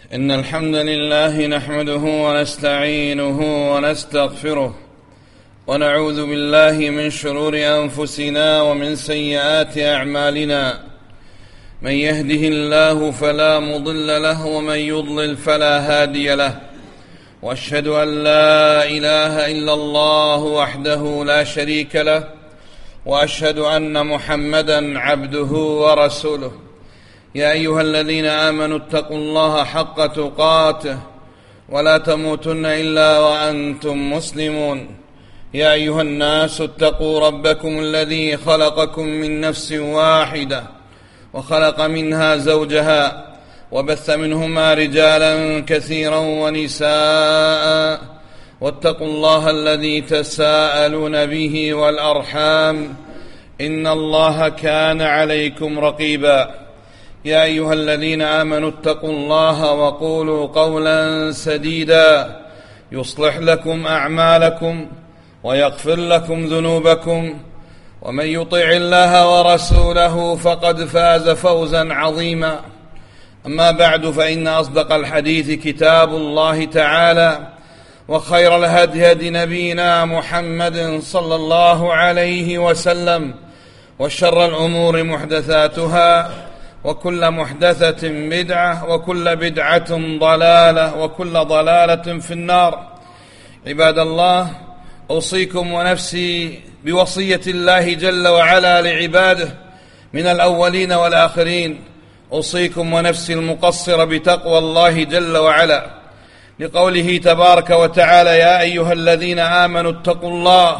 إن الحمد لله نحمده ونستعينه ونستغفره ونعوذ بالله من شرور أنفسنا ومن سيئات أعمالنا. من يهده الله فلا مضل له ومن يضلل فلا هادي له، وأشهد أن لا إله إلا الله وحده لا شريك له، وأشهد أن محمدا عبده ورسوله. يا أيها الذين آمنوا اتقوا الله حق تقاته ولا تموتن إلا وأنتم مسلمون. يا أيها الناس اتقوا ربكم الذي خلقكم من نفس واحدة وخلق منها زوجها وبث منهما رجالا كثيرا ونساء، واتقوا الله الذي تساءلون به والأرحام إن الله كان عليكم رقيبا. يا أيها الذين آمنوا اتقوا الله وقولوا قولا سديدا يصلح لكم أعمالكم ويغفر لكم ذنوبكم، ومن يطع الله ورسوله فقد فاز فوزا عظيما. أما بعد، فإن أصدق الحديث كتاب الله تعالى، وخير الهدي هدي نبينا محمد صلى الله عليه وسلم، وشر الأمور محدثاتها، وكل محدثة بدعة، وكل بدعة ضلالة، وكل ضلالة في النار. عباد الله، أوصيكم ونفسي بوصية الله جل وعلا لعباده من الأولين والآخرين. أوصيكم ونفسي المقصر بتقوى الله جل وعلا، لقوله تبارك وتعالى: يا أيها الذين آمنوا اتقوا الله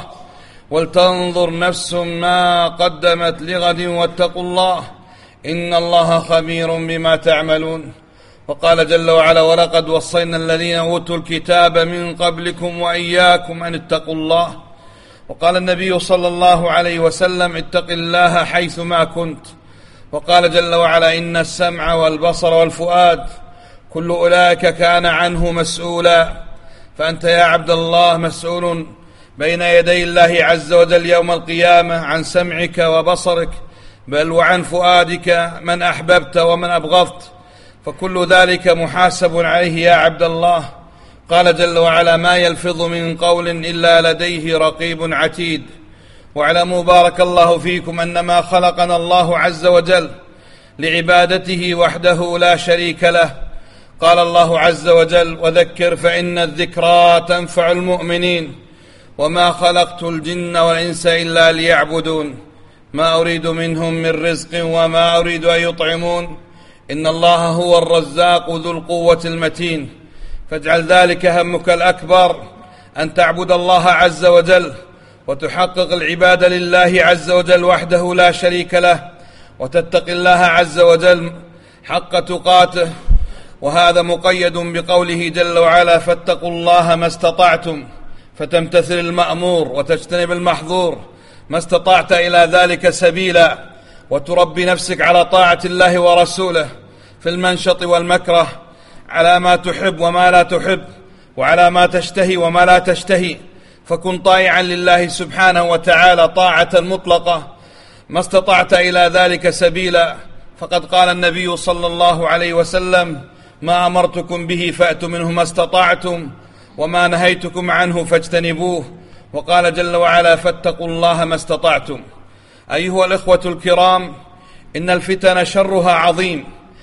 ولتنظر نفس ما قدمت لغد واتقوا الله إن الله خبير بما تعملون. وقال جل وعلا: ولقد وصينا الذين أوتوا الكتاب من قبلكم وإياكم أن اتقوا الله. وقال النبي صلى الله عليه وسلم: اتق الله حيثما كنت. وقال جل وعلا: إن السمع والبصر والفؤاد كل أولئك كان عنه مسؤولا. فأنت يا عبد الله مسؤول بين يدي الله عز وجل يوم القيامة عن سمعك وبصرك، بل وعن فؤادك من أحببت ومن أبغضت، فكل ذلك محاسب عليه يا عبد الله. قال جل وعلا: ما يلفظ من قول إلا لديه رقيب عتيد. واعلموا بارك الله فيكم أنما خلقنا الله عز وجل لعبادته وحده لا شريك له. قال الله عز وجل: وذكر فإن الذكرى تنفع المؤمنين وما خلقت الجن والإنس إلا ليعبدون ما أريد منهم من رزق وما أريد أن يطعمون إن الله هو الرزاق ذو القوة المتين. فاجعل ذلك همك الأكبر، أن تعبد الله عز وجل وتحقق العبادة لله عز وجل وحده لا شريك له، وتتقي الله عز وجل حق تقاته. وهذا مقيد بقوله جل وعلا: فاتقوا الله ما استطعتم، فتمتثل المأمور وتجتنب المحظور ما استطعت إلى ذلك سبيلا، وتربي نفسك على طاعة الله ورسوله في المنشط والمكره، على ما تحب وما لا تحب، وعلى ما تشتهي وما لا تشتهي، فكن طائعا لله سبحانه وتعالى طاعة مطلقة ما استطعت إلى ذلك سبيلا. فقد قال النبي صلى الله عليه وسلم: ما أمرتكم به فأتوا منه ما استطعتم، وما نهيتكم عنه فاجتنبوه. وقال جل وعلا: فاتقوا الله ما استطعتم. أيها الإخوة الكرام، إن الفتن شرها عظيم،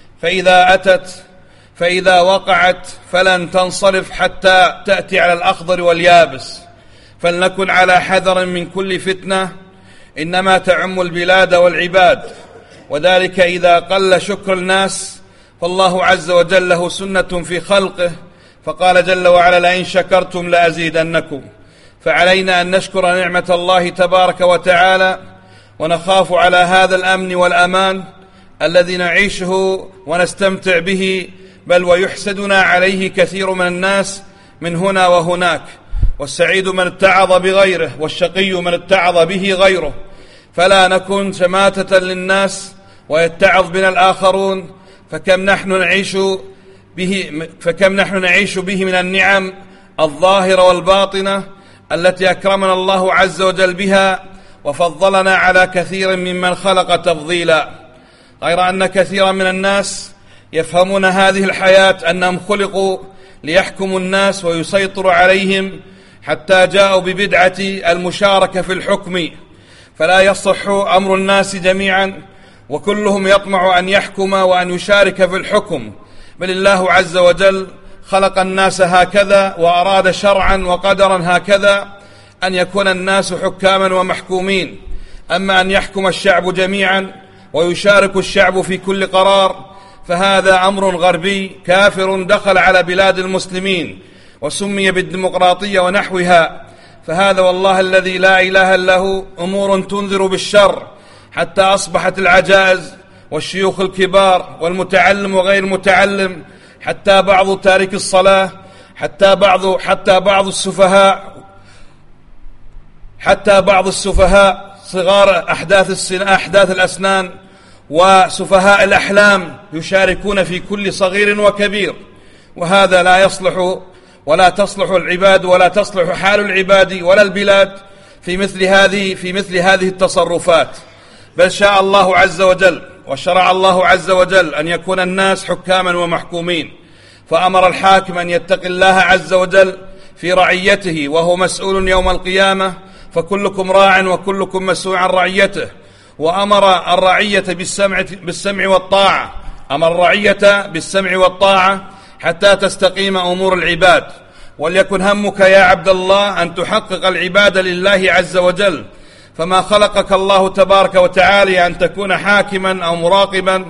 فإذا وقعت فلن تنصرف حتى تأتي على الأخضر واليابس. فلنكن على حذر من كل فتنة إنما تعم البلاد والعباد، وذلك إذا قل شكر الناس، فالله عز وجل له سنة في خلقه، فقال جل وعلا: لئن شكرتم لأزيدنكم. فعلينا أن نشكر نعمة الله تبارك وتعالى، ونخاف على هذا الأمن والأمان الذي نعيشه ونستمتع به، بل ويحسدنا عليه كثير من الناس من هنا وهناك. والسعيد من اتعظ بغيره، والشقي من اتعظ به غيره. فلا نكن شماتة للناس ويتعظ بنا الآخرون، فكم نحن نعيش به من النعم الظاهرة والباطنة التي أكرمنا الله عز وجل بها، وفضلنا على كثير ممن خلق تفضيلا. غير أن كثيرا من الناس يفهمون هذه الحياة أنهم خلقوا ليحكموا الناس ويسيطروا عليهم، حتى جاءوا ببدعة المشاركة في الحكم، فلا يصح أمر الناس جميعا وكلهم يطمع أن يحكم وأن يشارك في الحكم، بل الله عز وجل خلق الناس هكذا وأراد شرعا وقدرا هكذا أن يكون الناس حكاما ومحكومين. أما أن يحكم الشعب جميعا ويشارك الشعب في كل قرار فهذا أمر غربي كافر دخل على بلاد المسلمين وسمي بالديمقراطية ونحوها. فهذا والله الذي لا إله إلا هو أمور تنذر بالشر، حتى أصبحت العجائز والشيوخ الكبار والمتعلم وغير المتعلم، حتى بعض تارك الصلاة، حتى بعض السفهاء صغار أحداث الأسنان وسفهاء الأحلام يشاركون في كل صغير وكبير، وهذا لا يصلح ولا تصلح العباد ولا تصلح حال العباد ولا البلاد في مثل هذه التصرفات. بل شاء الله عز وجل وشرع الله عز وجل أن يكون الناس حكاما ومحكومين، فأمر الحاكم أن يتقي الله عز وجل في رعيته وهو مسؤول يوم القيامة، فكلكم راع وكلكم مسؤول عن رعيته. وأمر الرعية بالسمع والطاعة، أمر الرعية بالسمع والطاعة حتى تستقيم أمور العباد. وليكن همك يا عبد الله أن تحقق العبادة لله عز وجل، فما خلقك الله تبارك وتعالى أن تكون حاكما أو مراقبا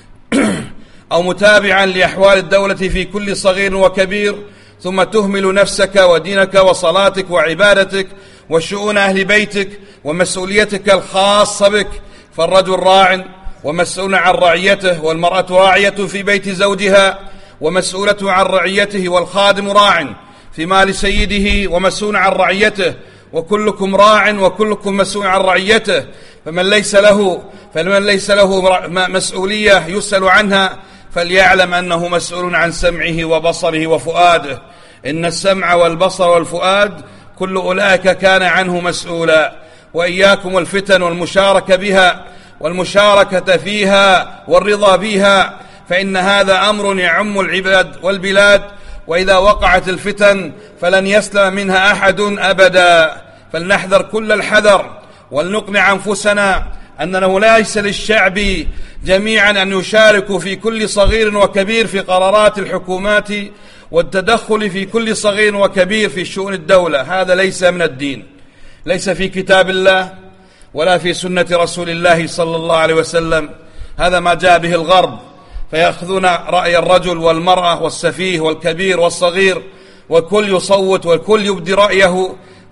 أو متابعا لأحوال الدولة في كل صغير وكبير، ثم تهمل نفسك ودينك وصلاتك وعبادتك وشؤون أهل بيتك ومسؤوليتك الخاصة بك. فالرجل راع ومسؤول عن رعيته، والمرأة راعية في بيت زوجها ومسؤولة عن رعيته، والخادم راع في مال سيده ومسؤول عن رعيته، وكلكم راع وكلكم مسؤول عن رعيته. فمن ليس له مسؤولية يسأل عنها فليعلم أنه مسؤول عن سمعه وبصره وفؤاده. إن السمع والبصر والفؤاد كل أولئك كان عنه مسؤولا. وإياكم الفتن والمشاركة بها والمشاركة فيها والرضا بها، فإن هذا أمر يعم العباد والبلاد، وإذا وقعت الفتن فلن يسلم منها أحد أبدا. فلنحذر كل الحذر ولنقنع أنفسنا أنه ليس للشعب جميعا أن يشاركوا في كل صغير وكبير في قرارات الحكومات والتدخل في كل صغير وكبير في شؤون الدولة. هذا ليس من الدين، ليس في كتاب الله ولا في سنة رسول الله صلى الله عليه وسلم. هذا ما جاء به الغرب، فيأخذون رأي الرجل والمرأة والسفيه والكبير والصغير، والكل يصوت والكل يبدي رأيه،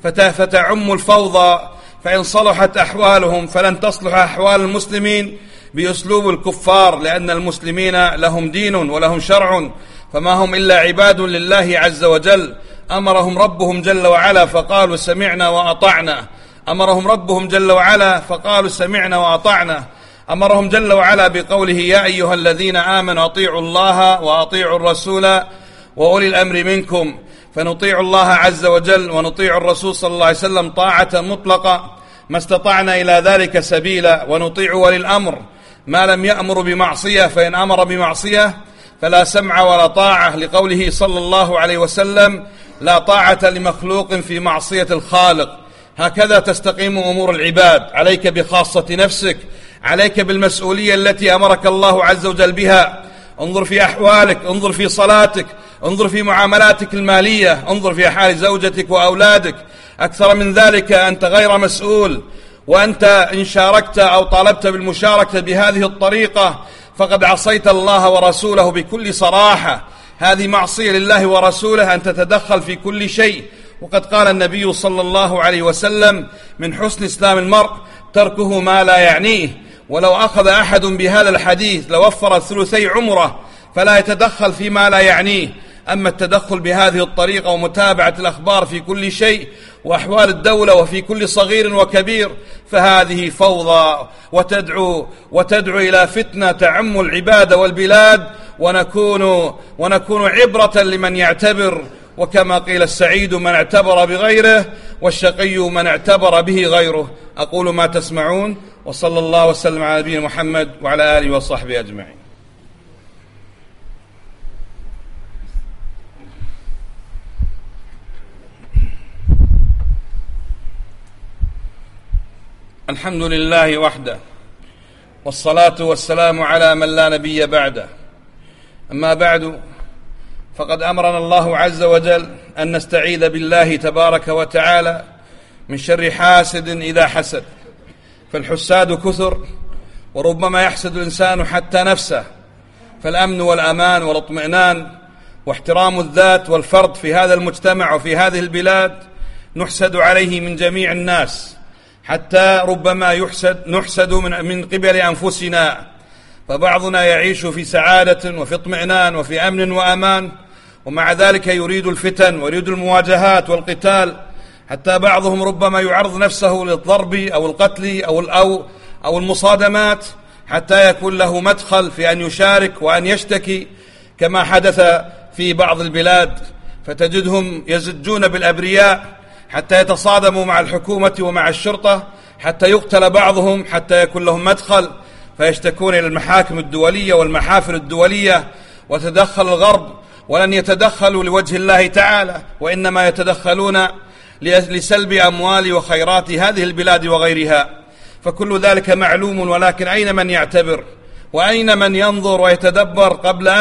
فتعم الفوضى. فإن صلحت أحوالهم فلن تصلح أحوال المسلمين بأسلوب الكفار، لأن المسلمين لهم دين ولهم شرع، فما هم إلا عباد لله عز وجل. أمرهم ربهم جل وعلا فقالوا سمعنا وأطعنا، أمرهم ربهم جل وعلا فقالوا سمعنا وأطعنا، أمرهم جل وعلا بقوله يا أيها الذين آمنوا أطيعوا الله وأطيعوا الرسول وأولي الأمر منكم. فنطيع الله عز وجل ونطيع الرسول صلى الله عليه وسلم طاعة مطلقة ما استطعنا إلى ذلك سبيلا، ونطيع ولي الأمر ما لم يأمر بمعصية، فإن أمر بمعصية فلا سمع ولا طاعة، لقوله صلى الله عليه وسلم لا طاعة لمخلوق في معصية الخالق. هكذا تستقيم أمور العباد. عليك بخاصة نفسك، عليك بالمسؤولية التي أمرك الله عز وجل بها. انظر في أحوالك، انظر في صلاتك، انظر في معاملاتك المالية، انظر في حال زوجتك وأولادك. أكثر من ذلك أنت غير مسؤول، وأنت إن شاركت أو طالبت بالمشاركة بهذه الطريقة فقد عصيت الله ورسوله بكل صراحة. هذه معصية لله ورسوله أن تتدخل في كل شيء. وقد قال النبي صلى الله عليه وسلم من حسن إسلام المرء تركه ما لا يعنيه. ولو أخذ أحد بهذا الحديث لوفر ثلثي عمره، فلا يتدخل فيما لا يعنيه. أما التدخل بهذه الطريقة ومتابعة الأخبار في كل شيء وأحوال الدولة وفي كل صغير وكبير فهذه فوضى وتدعو إلى فتنة تعم العباد والبلاد، ونكون عبرة لمن يعتبر. وكما قيل السعيد من اعتبر بغيره، والشقي من اعتبر به غيره. أقول ما تسمعون، وصلى الله وسلم على نبينا محمد وعلى آله وصحبه أجمعين. الحمد لله وحده، والصلاة والسلام على من لا نبي بعده. أما بعد، فقد أمرنا الله عز وجل أن نستعيذ بالله تبارك وتعالى من شر حاسد إذا حسد، فالحساد كثر، وربما يحسد الإنسان حتى نفسه. فالأمن والأمان والاطمئنان واحترام الذات والفرد في هذا المجتمع وفي هذه البلاد نحسد عليه من جميع الناس، حتى ربما نحسد من قبل أنفسنا، فبعضنا يعيش في سعادة وفي اطمئنان وفي أمن وأمان، ومع ذلك يريد الفتن ويريد المواجهات والقتال، حتى بعضهم ربما يعرض نفسه للضرب أو القتل أو المصادمات حتى يكون له مدخل في أن يشارك وأن يشتكي، كما حدث في بعض البلاد، فتجدهم يزجون بالأبرياء حتى يتصادموا مع الحكومة ومع الشرطة، حتى يقتل بعضهم، حتى يكون لهم مدخل فيشتكون إلى المحاكم الدولية والمحافل الدولية. وتدخل الغرب، ولن يتدخلوا لوجه الله تعالى، وإنما يتدخلون لسلب أموال وخيرات هذه البلاد وغيرها. فكل ذلك معلوم، ولكن أين من يعتبر؟ وأين من ينظر ويتدبر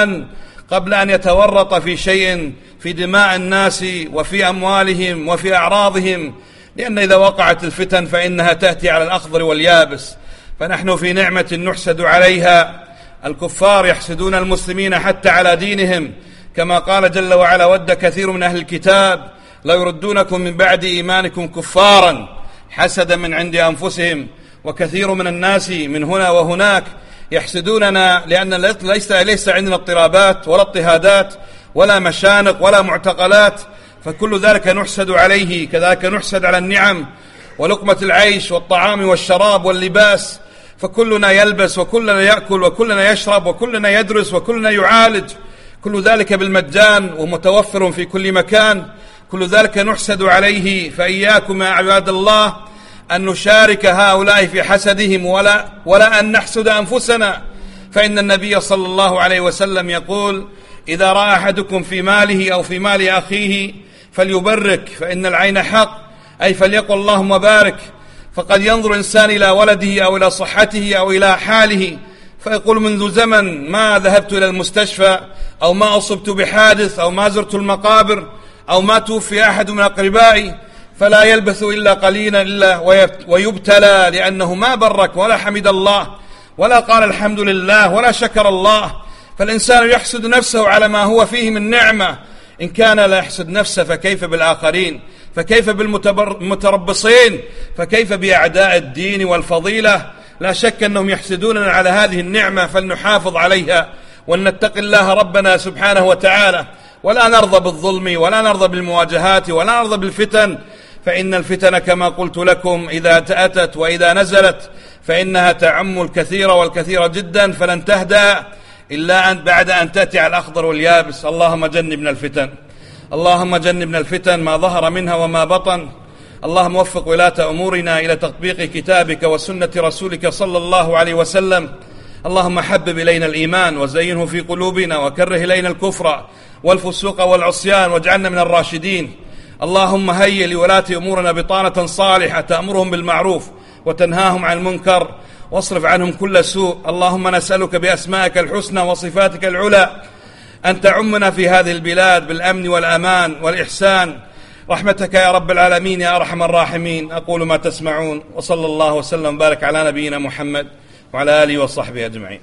قبل أن يتورط في شيء في دماء الناس وفي أموالهم وفي أعراضهم؟ لأن إذا وقعت الفتن فإنها تأتي على الأخضر واليابس. فنحن في نعمة نحسد عليها. الكفار يحسدون المسلمين حتى على دينهم، كما قال جل وعلا: ود كثير من أهل الكتاب لا يردونكم من بعد إيمانكم كفارا حسدا من عند أنفسهم. وكثير من الناس من هنا وهناك يحسدوننا لأن ليس عندنا اضطرابات ولا اضطهادات ولا مشانق ولا معتقلات، فكل ذلك نحسد عليه. كذلك نحسد على النعم ولقمة العيش والطعام والشراب واللباس، فكلنا يلبس وكلنا يأكل وكلنا يشرب وكلنا يدرس وكلنا يعالج، كل ذلك بالمجان ومتوفر في كل مكان. كل ذلك نحسد عليه. فإياكم يا عباد الله أن نشارك هؤلاء في حسدهم ولا أن نحسد أنفسنا. فإن النبي صلى الله عليه وسلم يقول: إذا رأى أحدكم في ماله أو في مال أخيه فليبرك، فإن العين حق، أي فليقل اللهم بارك. فقد ينظر الإنسان إلى ولده أو إلى صحته أو إلى حاله فيقول: منذ زمن ما ذهبت إلى المستشفى، أو ما أصبت بحادث، أو ما زرت المقابر، أو ما توفي أحد من أقربائي، فلا يلبث إلا قليلا ويبتلى، لأنه ما برك ولا حمد الله ولا قال الحمد لله ولا شكر الله. فالإنسان يحسد نفسه على ما هو فيه من نعمة. إن كان لا يحسد نفسه فكيف بالآخرين؟ فكيف بالمتربصين؟ فكيف بأعداء الدين والفضيلة؟ لا شك أنهم يحسدوننا على هذه النعمة، فلنحافظ عليها ولنتق الله ربنا سبحانه وتعالى، ولا نرضى بالظلم ولا نرضى بالمواجهات ولا نرضى بالفتن. فإن الفتن كما قلت لكم إذا أتت وإذا نزلت فإنها تعم الكثير والكثير جدا، فلن تهدأ إلا بعد أن تأتي على الأخضر واليابس. اللهم جنبنا الفتن، اللهم جنبنا الفتن ما ظهر منها وما بطن. اللهم وفق ولاة أمورنا إلى تطبيق كتابك وسنة رسولك صلى الله عليه وسلم. اللهم حبب إلينا الإيمان وزينه في قلوبنا، وكره إلينا الكفر والفسوق والعصيان، واجعلنا من الراشدين. اللهم هيئ لولاة أمورنا بطانة صالحة تأمرهم بالمعروف وتنهاهم عن المنكر، واصرف عنهم كل سوء. اللهم نسألك بأسمائك الحسنى وصفاتك العلى أن تعمنا في هذه البلاد بالأمن والأمان والإحسان، رحمتك يا رب العالمين يا أرحم الراحمين. أقول ما تسمعون، وصلى الله وسلم وبارك على نبينا محمد وعلى آله وصحبه أجمعين.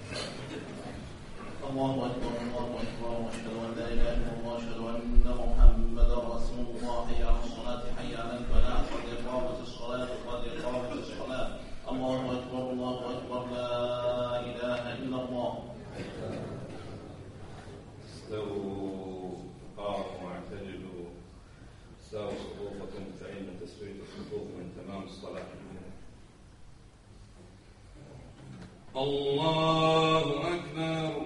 الله أكبر، الله أكبر، وأشهد أن لا إله إلا الله، وأشهد أن محمدا رسول الله. حي على الصلاة، حي على الفلاح، قد قامت الصلاة، قد قامت الصلاة. الله أكبر، الله أكبر، لا إله إلا الله. استووا قاموا واعتدلوا، ساووا صفوفكم، فإن تسوية الصفوف من تمام الصلاة. الله أكبر.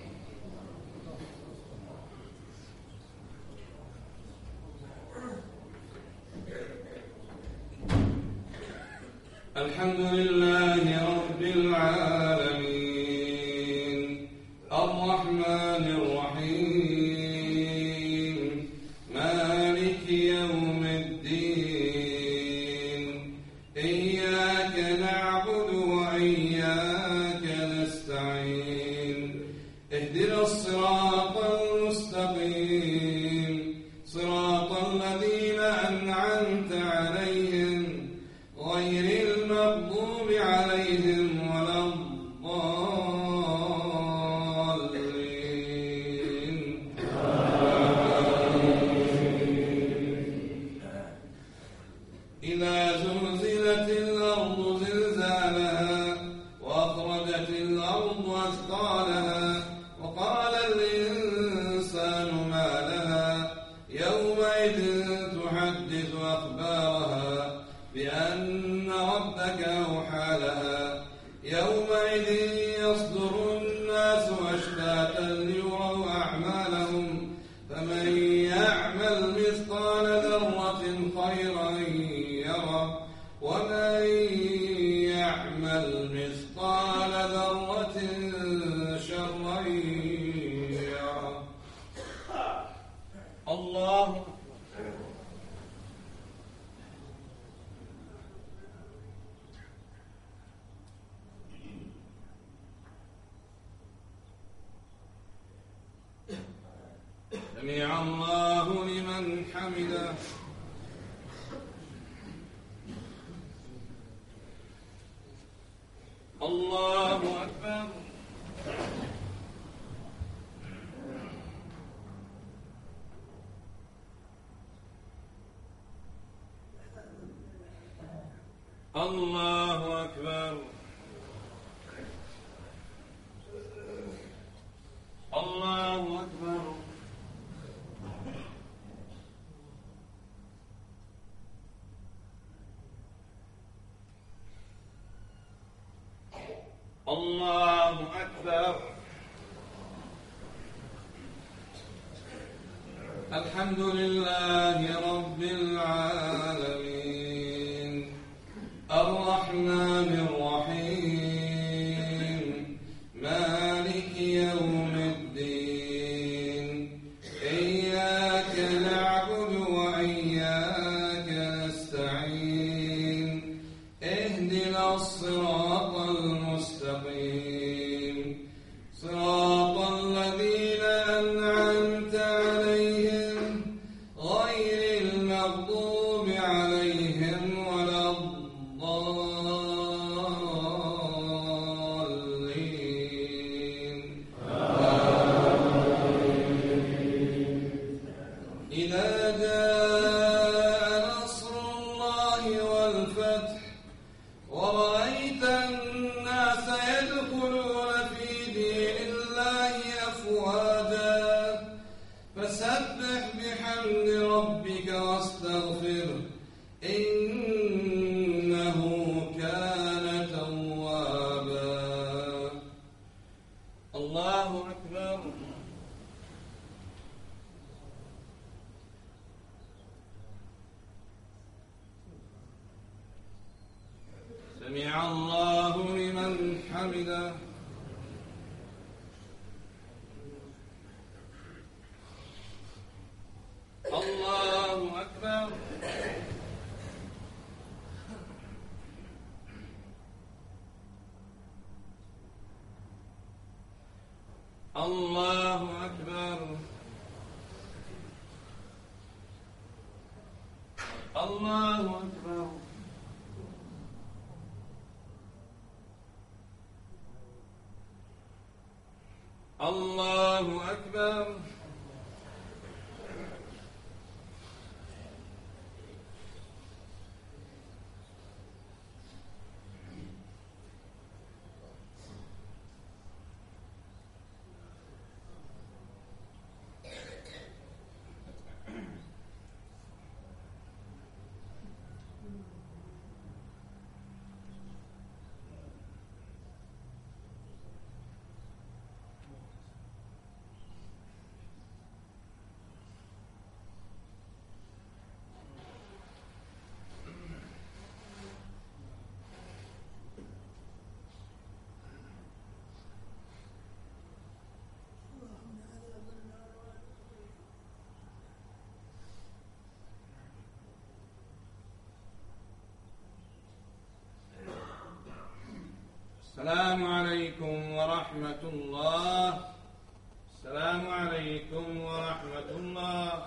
الحمد لله رب العالمين، الرحمن الرحيم، مالك يوم الدين. إياك نعبد سمع الله لمن حمده. الله أكبر. الله أكبر. الله أكبر. الله أكبر. الحمد لله رب العالمين الرحمن الرحيم مالك يوم الدين إياك نعبد وإياك نستعين اهدنا الصراط المستقيم صراط الذين أنعمت عليهم غير المغضوب عليهم ولا الضالين. إذا جاء نصر الله والفتح ورأيت الناس يدخلون في دين الله أفواجا فسبح بحمد ربك واستغفره إنه كان توابا. الله أكبر. سمع الله لمن حمده. الله أكبر. الله أكبر. الله أكبر. الله أكبر. السلام عليكم ورحمة الله. السلام عليكم ورحمة الله.